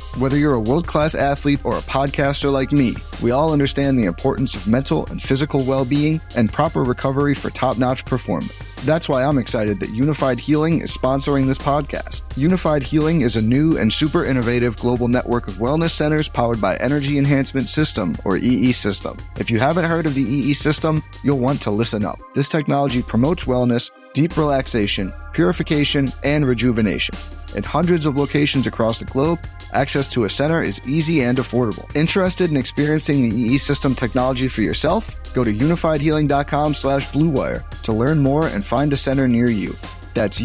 Whether you're a world-class athlete or a podcaster like me, we all understand the importance of mental and physical well-being and proper recovery for top-notch performance. That's why I'm excited that Unified Healing is sponsoring this podcast. Unified Healing is a new and super innovative global network of wellness centers powered by Energy Enhancement System, or EE System. If you haven't heard of the EE System, you'll want to listen up. This technology promotes wellness, deep relaxation, purification, and rejuvenation. In hundreds of locations across the globe, access to a center is easy and affordable. Interested in experiencing the EE System technology for yourself? Go to unifiedhealing.com/bluewire to learn more and find a center near you. That's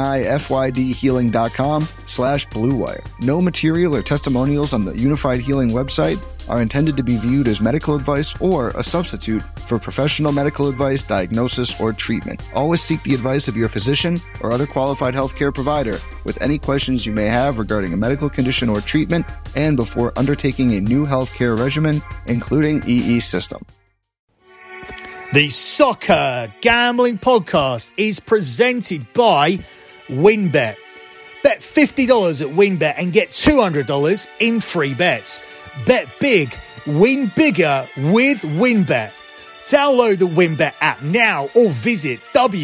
unifydhealing.com/bluewire. No material or testimonials on the Unified Healing website are intended to be viewed as medical advice or a substitute for professional medical advice, diagnosis, or treatment. Always seek the advice of your physician or other qualified healthcare provider with any questions you may have regarding a medical condition or treatment and before undertaking a new healthcare regimen, including EE System. The Soccer Gambling Podcast is presented by WynnBET. Bet $50 at WynnBET and get $200 in free bets. Bet big, win bigger with WynnBET. Download the WynnBET app now or visit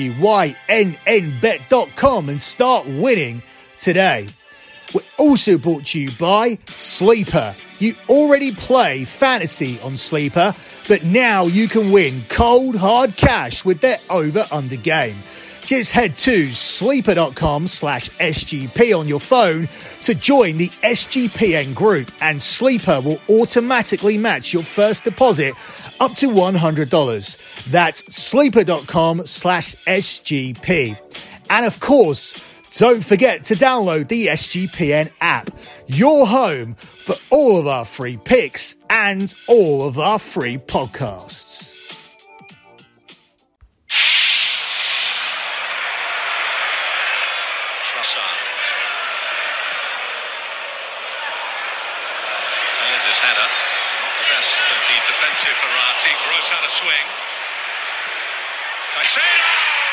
wynnbet.com and start winning today. We're also brought to you by Sleeper. You already play fantasy on Sleeper, but now you can win cold, hard cash with their over-under game. Just head to sleeper.com/SGP on your phone to join the SGPN group, and Sleeper will automatically match your first deposit up to $100. That's sleeper.com/SGP. And of course, don't forget to download the SGPN app, your home for all of our free picks and all of our free podcasts. Trossard. There's his header. Not the best of the defensive variety. Gross had a swing. Caicedo!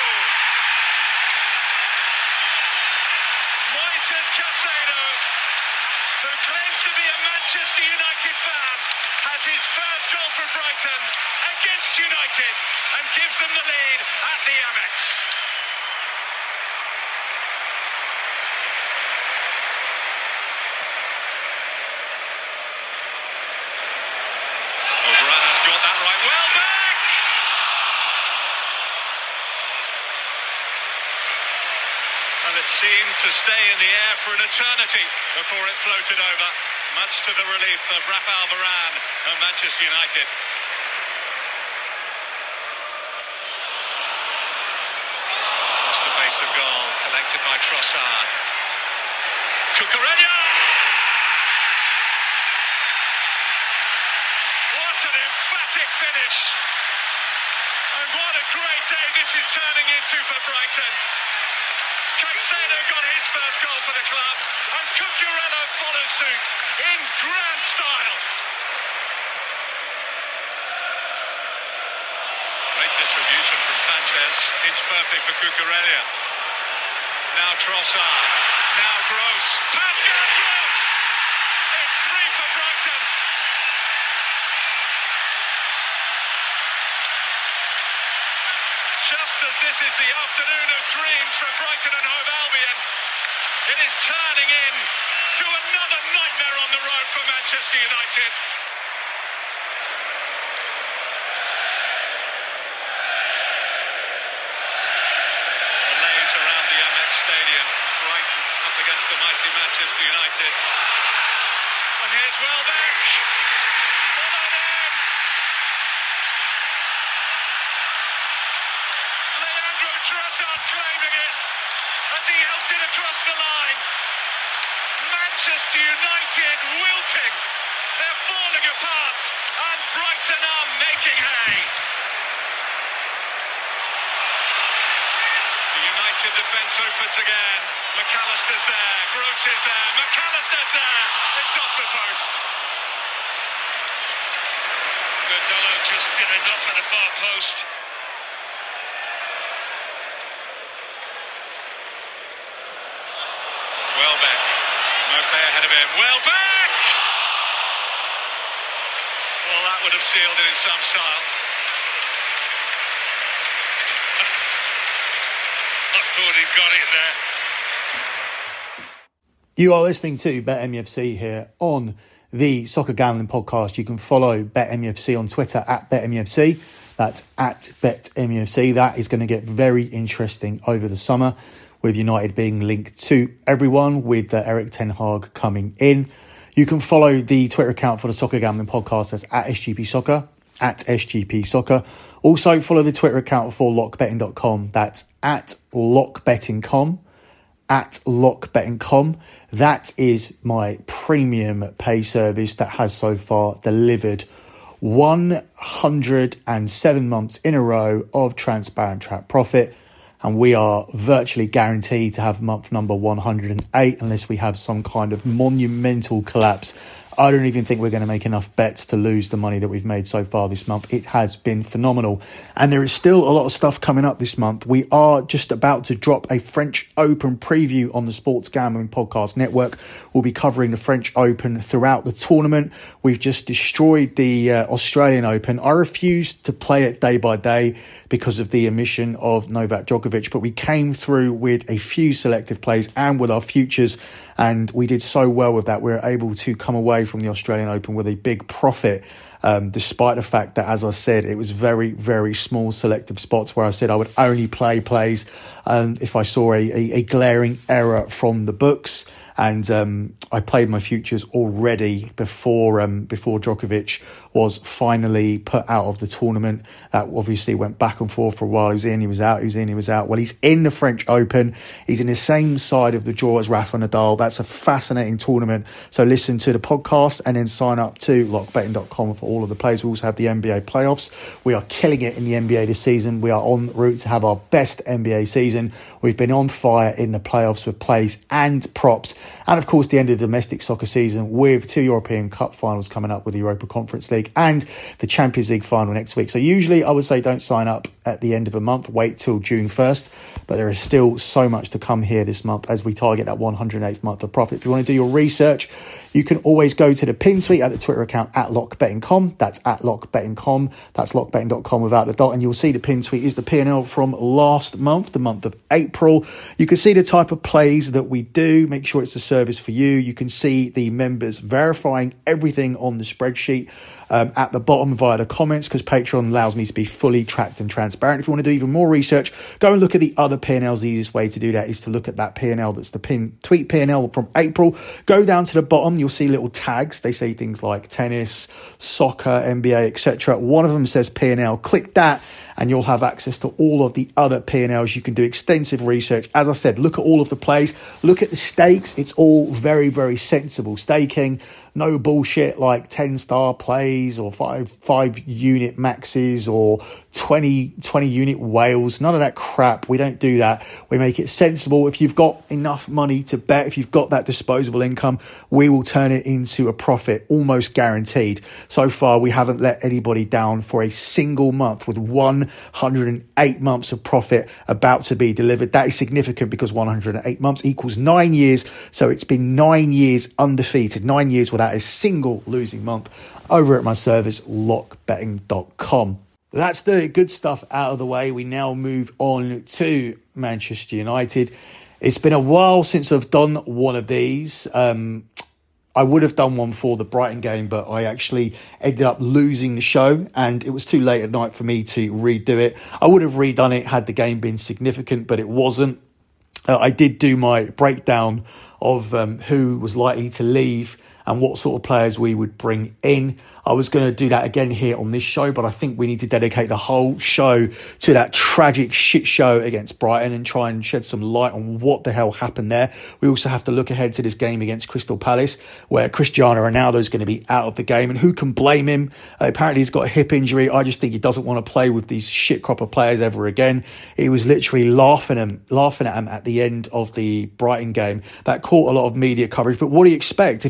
Moises Caicedo, who claims to be a Manchester United fan, has his first goal for Brighton against United and gives them the lead at the Amex. Varane has got that right. Welbeck! And it seemed to stay in the air for an eternity before it floated over, much to the relief of Raphael Varane and Manchester United. Across the face of goal, collected by Trossard. Cucurella! What an emphatic finish! And what a great day this is turning into for Brighton. Caicedo got his first goal for the club, and Cucurella follows suit in grand style. Great distribution from Sanchez, inch perfect for Cucurella. Now Trossard, now Gross, Pascal Gross! It's 3 for Brighton. Just as this is the afternoon of dreams for Brighton and Hove Albion, it is turning in to another nightmare on the road for Manchester United. Malaise around the Amex Stadium. Brighton up against the mighty Manchester United. And here's Welbeck. Followed in. Leandro Trossard's claiming it as he helped it across the line. Manchester United wilting. They're falling apart, and Brighton are making hay. The United defence opens again. McAllister's there, Gross is there, McAllister's there. It's off the post. Gordillo just did enough at the far post. Welbeck. Mopé ahead of him. Welbeck! that would have sealed it in some style. I thought he'd got it there. You are listening to BetMUFC here on the Soccer Gambling Podcast. You can follow BetMUFC on Twitter at BetMUFC. That's at BetMUFC. That is going to get very interesting over the summer, with United being linked to everyone, with Eric Ten Hag coming in. You can follow the Twitter account for the Soccer Gambling Podcast. That's at SGP Soccer, at SGP Soccer. Also follow the Twitter account for lockbetting.com. That's at lockbetting.com. At lockbetting.com. That is my premium pay service that has so far delivered 107 months in a row of transparent track profit, and we are virtually guaranteed to have month number 108 unless we have some kind of monumental collapse. I don't even think we're going to make enough bets to lose the money that we've made so far this month. It has been phenomenal. And there is still a lot of stuff coming up this month. We are just about to drop a French Open preview on the Sports Gambling Podcast Network. We'll be covering the French Open throughout the tournament. We've just destroyed the Australian Open. I refused to play it day by day because of the omission of Novak Djokovic, but we came through with a few selective plays and with our futures, and we did so well with that. We were able to come away from the Australian Open with a big profit, despite the fact that, as I said, it was very, very small selective spots where I said I would only play plays if I saw a glaring error from the books. And I played my futures already before Djokovic was finally put out of the tournament. That obviously went back and forth for a while. He was in, he was out, he was in, he was out. Well, he's in the French Open. He's in the same side of the draw as Rafa Nadal. That's a fascinating tournament. So listen to the podcast and then sign up to lockbetting.com for all of the plays. We also have the NBA playoffs. We are killing it in the NBA this season. We are en route to have our best NBA season. We've been on fire in the playoffs with plays and props. And of course, the end of the domestic soccer season with 2 European Cup finals coming up with the Europa Conference League and the Champions League final next week. So usually I would say don't sign up at the end of a month, wait till June 1st. But there is still so much to come here this month as we target that 108th month of profit. If you want to do your research, you can always go to the pin tweet at the Twitter account at lockbetting.com. That's at lockbetting.com. That's lockbetting.com without the dot. And you'll see the pin tweet is the P&L from last month, the month of April. You can see the type of plays that we do. Make sure it's a service for you. You can see the members verifying everything on the spreadsheet at the bottom via the comments, because Patreon allows me to be fully tracked and transparent. If you want to do even more research, go and look at the other P&Ls. The easiest way to do that is to look at that P&L that's the tweet P&L from April. Go down to the bottom, you'll see little tags. They say things like tennis, soccer, NBA, etc. One of them says P&L. Click that and you'll have access to all of the other P&Ls. You can do extensive research. As I said, look at all of the plays. Look at the stakes. It's all very, very sensible staking. No bullshit like 10-star plays or 5-unit maxes or 20 unit whales. None of that crap. We don't do that. We make it sensible. If you've got enough money to bet, if you've got that disposable income, we will turn it into a profit, almost guaranteed. So far, we haven't let anybody down for a single month, with 108 months of profit about to be delivered. That is significant because 108 months equals 9 years. So it's been 9 years undefeated, 9 years without a single losing month over at my service, lockbetting.com. That's the good stuff out of the way. We now move on to Manchester United. It's been a while since I've done one of these. I would have done one for the Brighton game, but I actually ended up losing the show and it was too late at night for me to redo it. I would have redone it had the game been significant, but it wasn't. I did do my breakdown of who was likely to leave and what sort of players we would bring in. I was going to do that again here on this show, but I think we need to dedicate the whole show to that tragic shit show against Brighton and try and shed some light on what the hell happened there. We also have to look ahead to this game against Crystal Palace, where Cristiano Ronaldo is going to be out of the game, and who can blame him? Apparently he's got a hip injury. I just think he doesn't want to play with these shit crop of players ever again. He was literally laughing at him at the end of the Brighton game. That caught a lot of media coverage, but what do you expect? If he doesn't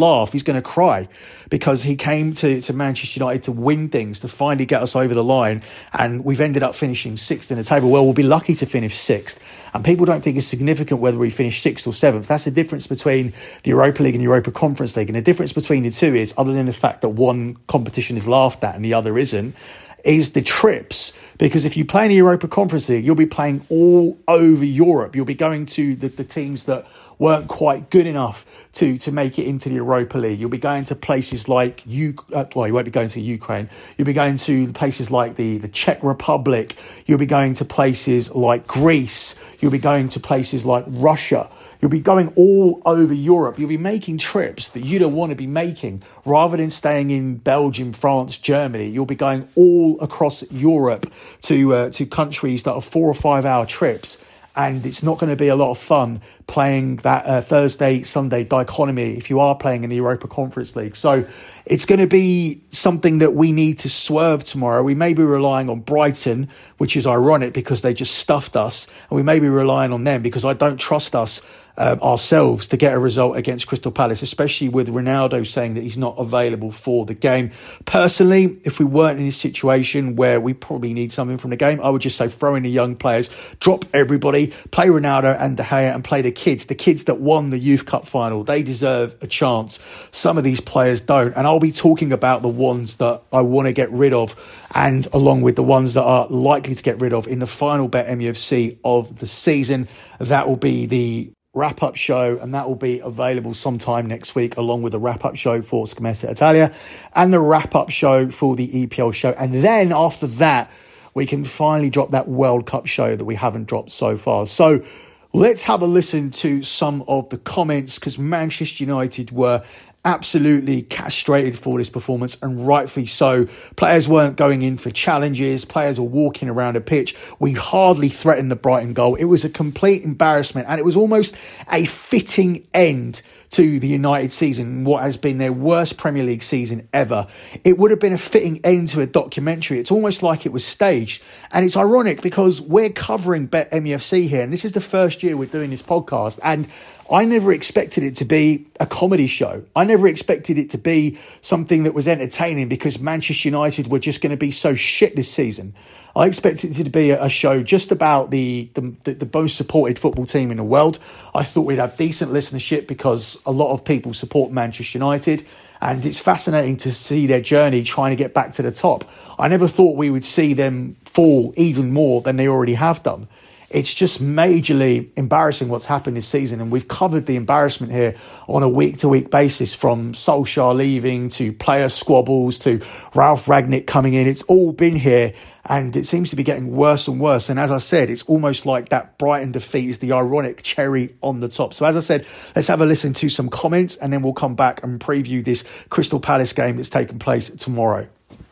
laugh. He's going to cry because he came to Manchester United to win things, to finally get us over the line. And we've ended up finishing 6th in the table. Well, we'll be lucky to finish 6th. And people don't think it's significant whether we finish 6th or 7th. That's the difference between the Europa League and Europa Conference League. And the difference between the two is, other than the fact that one competition is laughed at and the other isn't, is the trips. Because if you play in the Europa Conference League, you'll be playing all over Europe. You'll be going to the teams that weren't quite good enough to make it into the Europa League. You'll be going to places like you won't be going to Ukraine. You'll be going to places like the Czech Republic. You'll be going to places like Greece. You'll be going to places like Russia. You'll be going all over Europe. You'll be making trips that you don't want to be making. Rather than staying in Belgium, France, Germany, you'll be going all across Europe to countries that are 4 or 5 hour trips. And it's not going to be a lot of fun playing that Thursday, Sunday dichotomy if you are playing in the Europa Conference League. So it's going to be something that we need to swerve tomorrow. We may be relying on Brighton, which is ironic because they just stuffed us. And we may be relying on them because I don't trust us ourselves to get a result against Crystal Palace, especially with Ronaldo saying that he's not available for the game. Personally, if we weren't in this situation where we probably need something from the game, I would just say throw in the young players, drop everybody, play Ronaldo and De Gea and play the kids that won the Youth Cup final. They deserve a chance. Some of these players don't. And I'll be talking about the ones that I want to get rid of, and along with the ones that are likely to get rid of in the final Bet MUFC of the season. That will be the wrap-up show, and that will be available sometime next week, along with the wrap-up show for Scommessa Italia and the wrap-up show for the EPL show. And then after that, we can finally drop that World Cup show that we haven't dropped so far. So let's have a listen to some of the comments, because Manchester United were absolutely castrated for this performance, and rightfully so. Players weren't going in for challenges. Players were walking around a pitch. We hardly threatened the Brighton goal. It was a complete embarrassment, and it was almost a fitting end to the United season, what has been their worst Premier League season ever. It would have been a fitting end to a documentary. It's almost like it was staged. And it's ironic because we're covering Bet MUFC here, and this is the first year we're doing this podcast, and I never expected it to be a comedy show. I never expected it to be something that was entertaining because Manchester United were just going to be so shit this season. I expected it to be a show just about the most supported football team in the world. I thought we'd have decent listenership because a lot of people support Manchester United, and it's fascinating to see their journey trying to get back to the top. I never thought we would see them fall even more than they already have done. It's just majorly embarrassing what's happened this season, and we've covered the embarrassment here on a week-to-week basis, from Solskjaer leaving to player squabbles to Ralf Rangnick coming in. It's all been here, and it seems to be getting worse and worse. And as I said, it's almost like that Brighton defeat is the ironic cherry on the top. So as I said, let's have a listen to some comments, and then we'll come back and preview this Crystal Palace game that's taking place tomorrow.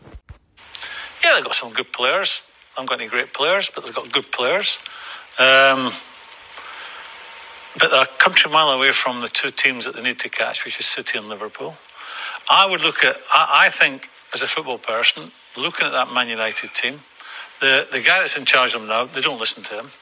Yeah, they've got some good players. I haven't got any great players, but they've got good players. But they're a country mile away from the two teams that they need to catch, which is City and Liverpool. I think, as a football person, looking at that Man United team, the guy that's in charge of them now, they don't listen to him.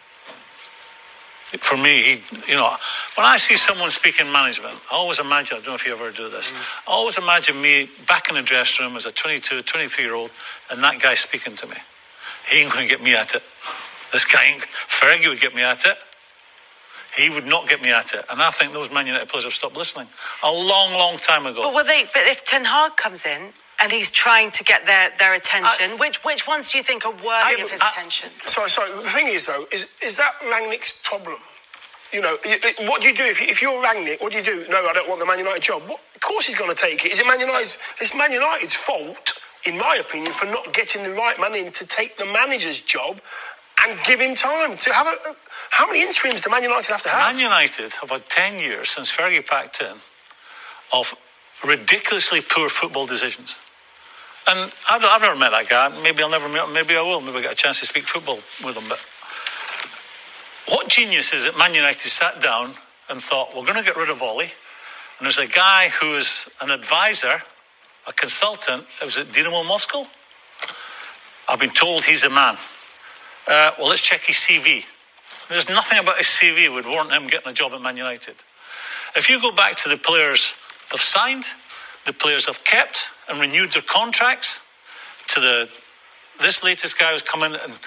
For me, when I see someone speak in management, I always imagine, I don't know if you ever do this, I always imagine me back in the dressing room as a 22, 23-year-old, and that guy speaking to me. He ain't going to get me at it. This guy, Fergie, would get me at it. He would not get me at it. And I think those Man United players have stopped listening a long, long time ago. But if Ten Hag comes in and he's trying to get their attention, which ones do you think are worthy of his attention? Sorry. The thing is, though, is that Rangnick's problem? You know, what do you do if you're Rangnick? What do you do? No, I don't want the Man United job. Of course he's going to take it. Is it it's Man United's fault, in my opinion, for not getting the right man in to take the manager's job and give him time to have how many interims do Man United have to have? Man United have had 10 years since Fergie packed in of ridiculously poor football decisions. And I've never met that guy. Maybe I'll never meet him. Maybe I will. Maybe I'll get a chance to speak football with him. But what genius is it Man United sat down and thought, we're going to get rid of Ollie. And there's a guy who is an advisor, a consultant. It was at Dynamo Moscow. I've been told he's a man. Well, let's check his CV. There's nothing about his CV that would warrant him getting a job at Man United. If you go back to the players they've signed, the players have kept and renewed their contracts, to this latest guy who's come in and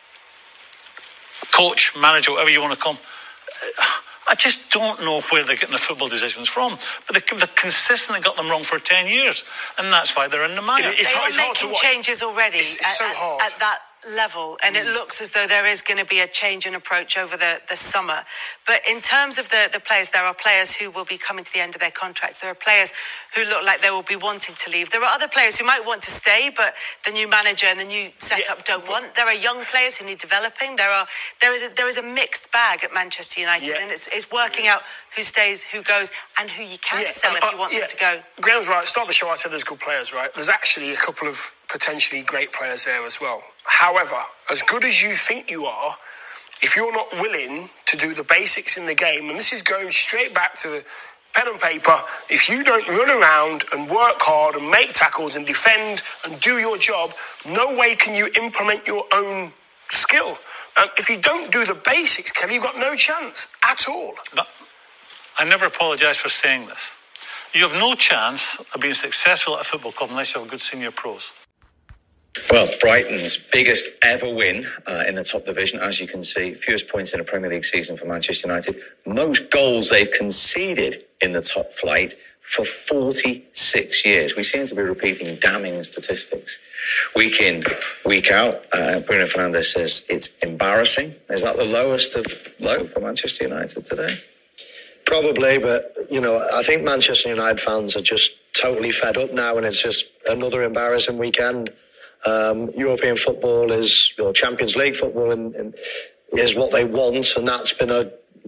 coach, manager, whatever you want to call him. I just don't know where they're getting the football decisions from. But they've consistently got them wrong for 10 years. And that's why they're in the mire. They are making changes already it's so hard. At that level. And it looks as though there is going to be a change in approach over the summer. But in terms of the players, there are players who will be coming to the end of their contracts. There are players who look like they will be wanting to leave. There are other players who might want to stay, but the new manager and the new setup don't want. There are young players who need developing. There is a mixed bag at Manchester United, and it's working out who stays, who goes, and who you can sell if you want them to go. Graham's right. At the start of the show, I said there's good players, right? There's actually a couple of potentially great players there as well. However, as good as you think you are, if you're not willing to do the basics in the game, and this is going straight back to the pen and paper, if you don't run around and work hard and make tackles and defend and do your job, no way can you implement your own skill. If you don't do the basics, Kelly, you've got no chance at all. No, I never apologise for saying this. You have no chance of being successful at a football club unless you have good senior pros. Well, Brighton's biggest ever win in the top division, as you can see, fewest points in a Premier League season for Manchester United, most goals they've conceded in the top flight for 46 years. We seem to be repeating damning statistics. Week in, week out, Bruno Fernandes says it's embarrassing. Is that the lowest of low for Manchester United today? Probably, but, I think Manchester United fans are just totally fed up now, and it's just another embarrassing weekend. European football is, Champions League football is what they want, and that's been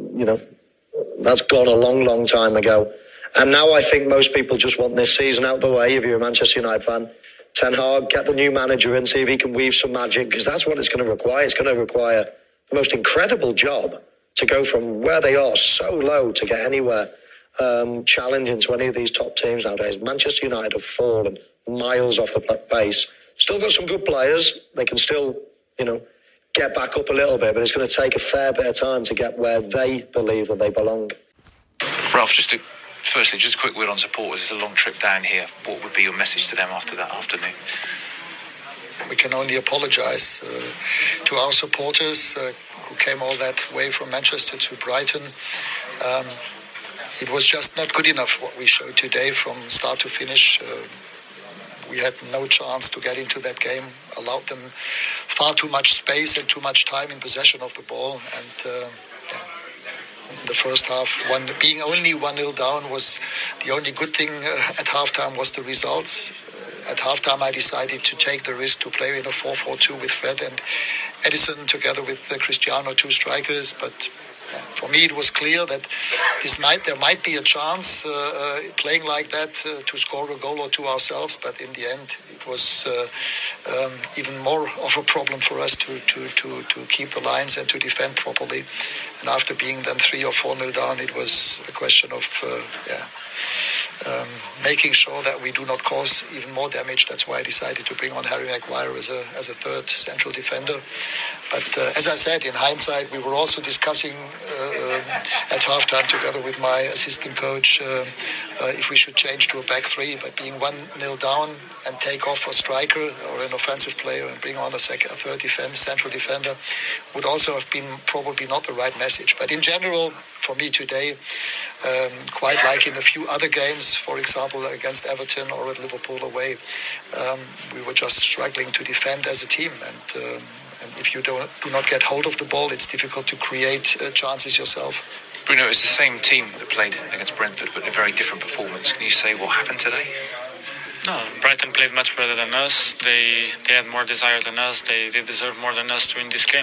that's gone a long, long time ago. And now I think most people just want this season out the way. If you're a Manchester United fan, Ten Hag, get the new manager in, see if he can weave some magic, because that's what it's going to require. It's going to require the most incredible job to go from where they are so low to get anywhere challenging to any of these top teams nowadays. Manchester United have fallen miles off the pace. Still got some good players. They can still, get back up a little bit, but it's going to take a fair bit of time to get where they believe that they belong. Ralph, just a quick word on supporters. It's a long trip down here. What would be your message to them after that afternoon? We can only apologise to our supporters who came all that way from Manchester to Brighton. It was just not good enough what we showed today from start to finish. We had no chance to get into that game, allowed them far too much space and too much time in possession of the ball. And in the first half, being only 1-0 down was the only good thing at halftime was the results. At halftime, I decided to take the risk to play in a 4-4-2 with Fred and Edison together with Cristiano, two strikers. But for me, it was clear that there might be a chance playing like that to score a goal or two ourselves. But in the end, it was even more of a problem for us to keep the lines and to defend properly. And after being then 3 or 4-0 down, it was a question of making sure that we do not cause even more damage. That's why I decided to bring on Harry Maguire as a third central defender. But as I said, in hindsight, we were also discussing at halftime together with my assistant coach if we should change to a back three. But being 1-0 down and take off a striker or an offensive player and bring on a third central defender would also have been probably not the right message. But in general, for me today, quite like in a few other games, for example, against Everton or at Liverpool away, we were just struggling to defend as a team. And if you do not get hold of the ball, it's difficult to create chances yourself. Bruno, it's the same team that played against Brentford, but a very different performance. Can you say what happened today? No, Brighton played much better than us. They had more desire than us. They deserve more than us to win this game.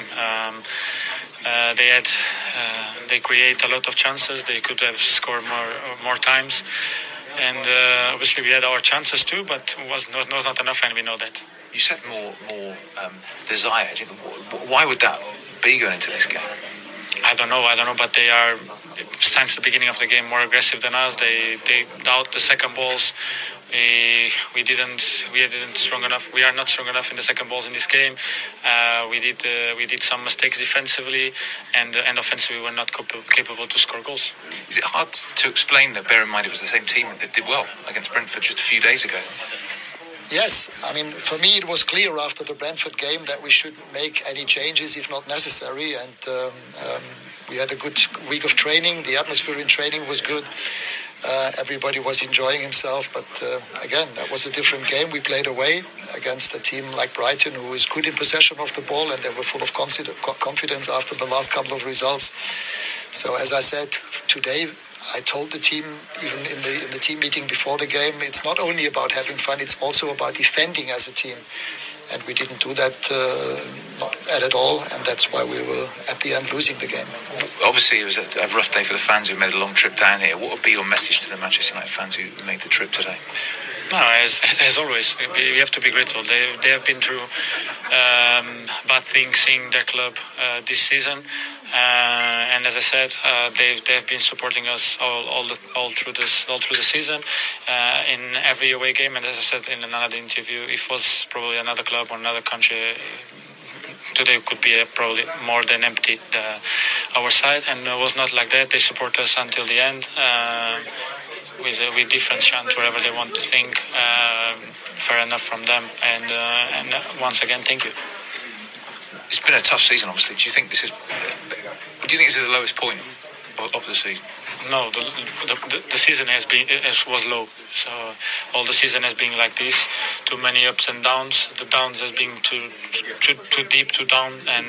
They create a lot of chances. They could have scored more times, and obviously we had our chances too, but it was not enough, and we know that. You said more desire. Why would that be going into this game? I don't know, but they are, since the beginning of the game, more aggressive than us. They doubt the second balls we didn't strong enough. We are not strong enough in the second balls in this game. We did some mistakes defensively, and offensively we were not capable to score goals. Is it hard to explain that? Bear in mind it was the same team that did well against Brentford just a few days ago. Yes, I mean, for me it was clear after the Brentford game that we shouldn't make any changes if not necessary, and we had a good week of training. The atmosphere in training was good. Everybody was enjoying himself, but again, that was a different game. We played away against a team like Brighton, who is good in possession of the ball, and they were full of confidence after the last couple of results. So as I said today, I told the team, even in the team meeting before the game, it's not only about having fun, it's also about defending as a team. And we didn't do that not at all, and that's why we were at the end losing the game. Obviously, it was a rough day for the fans who made a long trip down here. What would be your message to the Manchester United fans who made the trip today? No, as always, we have to be grateful. They have been through bad things seeing their club this season. And as I said, they have been supporting us all through the season in every away game. And as I said in another interview, if it was probably another club or another country, today could be probably more than empty our side. And it was not like that. They support us until the end with different chants wherever they want to think. Fair enough from them. And once again, thank you. It's been a tough season, obviously. Do you think this is the lowest point of the season? No, the season was low. So all the season has been like this. Too many ups and downs. The downs has been too deep, too down, and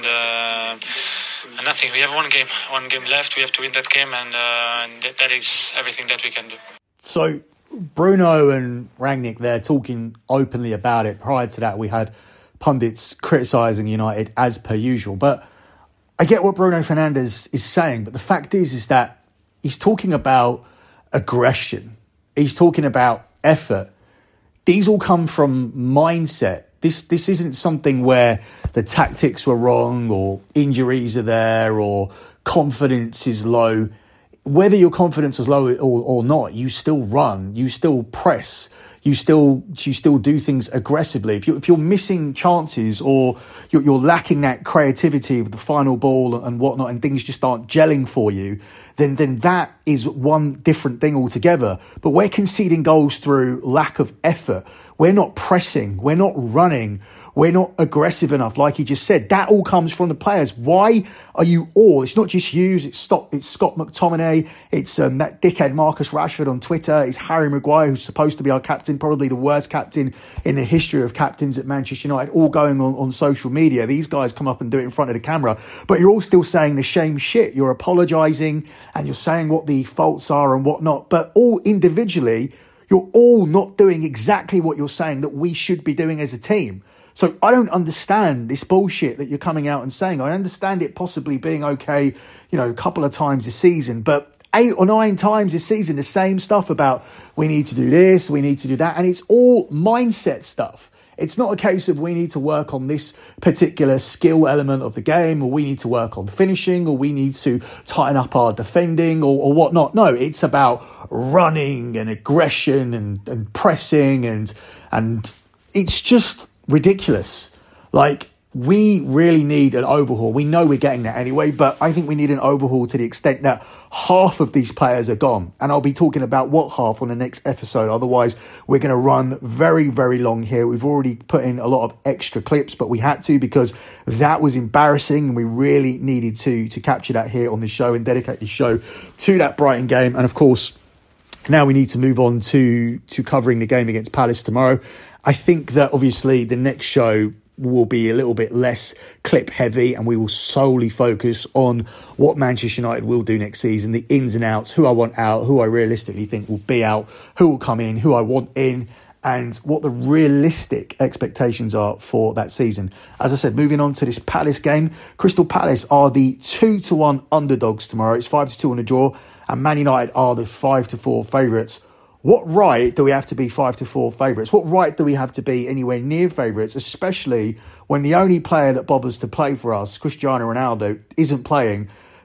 nothing. We have one game left. We have to win that game, and that is everything that we can do. So Bruno and Rangnick, they're talking openly about it. Prior to that, we had pundits criticising United as per usual. But I get what Bruno Fernandes is saying, but the fact is that he's talking about aggression. He's talking about effort. These all come from mindset. This isn't something where the tactics were wrong or injuries are there or confidence is low. Whether your confidence was low or not, you still run, you still press, you still do things aggressively. If you're missing chances or you're lacking that creativity with the final ball and whatnot, and things just aren't gelling for you, then that is one different thing altogether. But we're conceding goals through lack of effort. We're not pressing. We're not running. We're not aggressive enough, like he just said. That all comes from the players. Why are you all? It's not just Hughes. It's Scott McTominay. It's that dickhead Marcus Rashford on Twitter. It's Harry Maguire, who's supposed to be our captain, probably the worst captain in the history of captains at Manchester United, all going on social media. These guys come up and do it in front of the camera. But you're all still saying the same shit. You're apologising and you're saying what the faults are and whatnot. But all individually, you're all not doing exactly what you're saying that we should be doing as a team. So I don't understand this bullshit that you're coming out and saying. I understand it possibly being okay, a couple of times this season, but 8 or 9 times this season, the same stuff about we need to do this, we need to do that. And it's all mindset stuff. It's not a case of we need to work on this particular skill element of the game, or we need to work on finishing, or we need to tighten up our defending or whatnot. No, it's about running and aggression and pressing and it's just ridiculous. Like, we really need an overhaul. We know we're getting that anyway, but I think we need an overhaul to the extent that half of these players are gone. And I'll be talking about what half on the next episode. Otherwise, we're going to run very, very long here. We've already put in a lot of extra clips, but we had to because that was embarrassing and we really needed to capture that here on the show and dedicate the show to that Brighton game. And of course, now we need to move on to covering the game against Palace tomorrow. I think that obviously the next show will be a little bit less clip heavy and we will solely focus on what Manchester United will do next season, the ins and outs, who I want out, who I realistically think will be out, who will come in, who I want in, and what the realistic expectations are for that season. As I said, moving on to this Palace game, Crystal Palace are the 2-1 underdogs tomorrow. It's 5-2 on the draw, and Man United are the 5-4 favourites. What right do we have to be 5-4 favourites? What right do we have to be anywhere near favourites, especially when the only player that bothers to play for us, Cristiano Ronaldo, isn't playing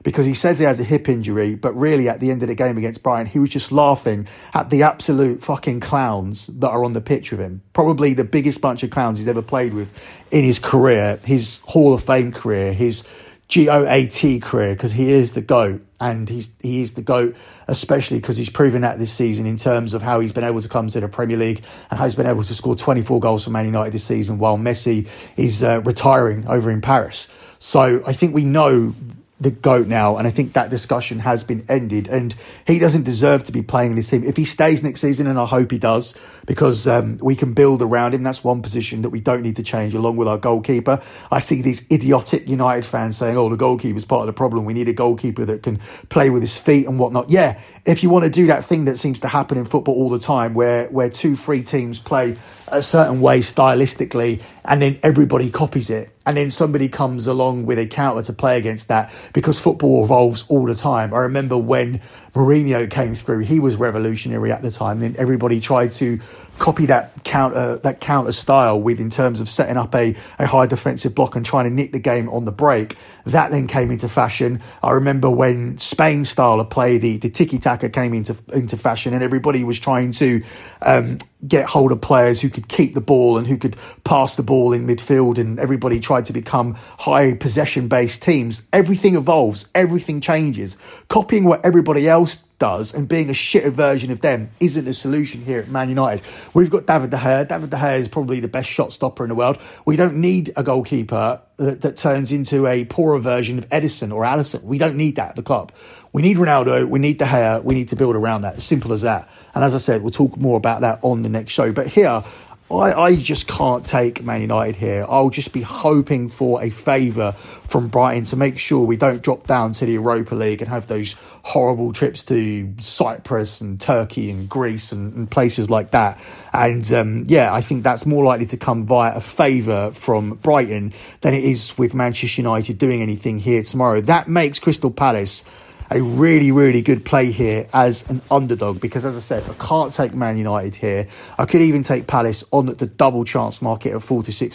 because he says he has a hip injury, but really at the end of the game against Brighton, he was just laughing at the absolute fucking clowns that are on the pitch with him. Probably the biggest bunch of clowns he's ever played with in his career, his Hall of Fame career, his GOAT career, because he is the GOAT. And he is the GOAT, especially because he's proven that this season in terms of how he's been able to come to the Premier League and how he's been able to score 24 goals for Man United this season while Messi is retiring over in Paris. So I think we know the GOAT now, and I think that discussion has been ended, and he doesn't deserve to be playing in this team. If he stays next season, and I hope he does, because we can build around him, that's one position that we don't need to change, along with our goalkeeper. I see these idiotic United fans saying, oh, the goalkeeper's part of the problem, we need a goalkeeper that can play with his feet and whatnot. Yeah, if you want to do that thing that seems to happen in football all the time, where 2-3 teams play a certain way stylistically, and then everybody copies it, and then somebody comes along with a counter to play against that, because football evolves all the time. I remember when Mourinho came through, he was revolutionary at the time, and everybody tried to copy that counter style with, in terms of setting up a high defensive block and trying to nick the game on the break. That then came into fashion. I remember when Spain's style of play, the tiki-taka, came into fashion, and everybody was trying to get hold of players who could keep the ball and who could pass the ball in midfield, and everybody tried to become high possession-based teams. Everything evolves, everything changes. Copying what everybody else does and being a shitter version of them isn't a solution here at Man United. We've got David De Gea. David De Gea is probably the best shot stopper in the world. We don't need a goalkeeper that turns into a poorer version of Edison or Alisson. We don't need that at the club. We need Ronaldo. We need De Gea. We need to build around that. As simple as that. And as I said, we'll talk more about that on the next show. But here, I just can't take Man United here. I'll just be hoping for a favour from Brighton to make sure we don't drop down to the Europa League and have those horrible trips to Cyprus and Turkey and Greece and places like that. And I think that's more likely to come via a favour from Brighton than it is with Manchester United doing anything here tomorrow. That makes Crystal Palace a really, really good play here as an underdog, because, as I said, I can't take Man United here. I could even take Palace on the double chance market of 4-6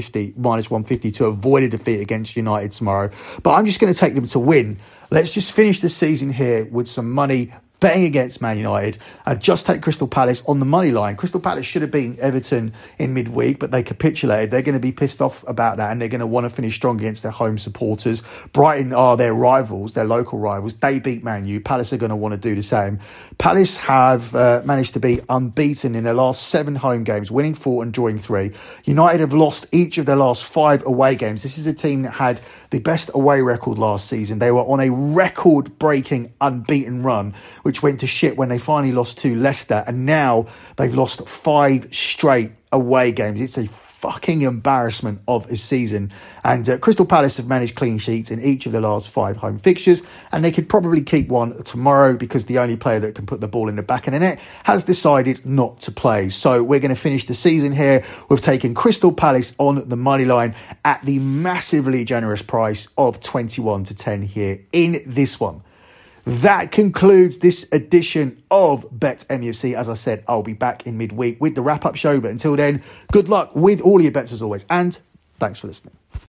minus 150 to avoid a defeat against United tomorrow. But I'm just going to take them to win. Let's just finish the season here with some money betting against Man United, and just take Crystal Palace on the money line. Crystal Palace should have beaten Everton in midweek, but they capitulated. They're going to be pissed off about that, and they're going to want to finish strong against their home supporters. Brighton are their rivals, their local rivals. They beat Man U. Palace are going to want to do the same. Palace have managed to be unbeaten in their last 7 home games, winning 4 and drawing 3. United have lost each of their last 5 away games. This is a team that had the best away record last season. They were on a record-breaking unbeaten run, which went to shit when they finally lost to Leicester, and now they've lost 5 straight away games. It's a fucking embarrassment of a season. And Crystal Palace have managed clean sheets in each of the last 5 home fixtures, and they could probably keep one tomorrow, because the only player that can put the ball in the back of the net has decided not to play. So we're going to finish the season here with taking Crystal Palace on the money line at the massively generous price of 21-10 here in this one. That concludes this edition of Bet MUFC. As I said, I'll be back in midweek with the wrap-up show. But until then, good luck with all your bets as always. And thanks for listening.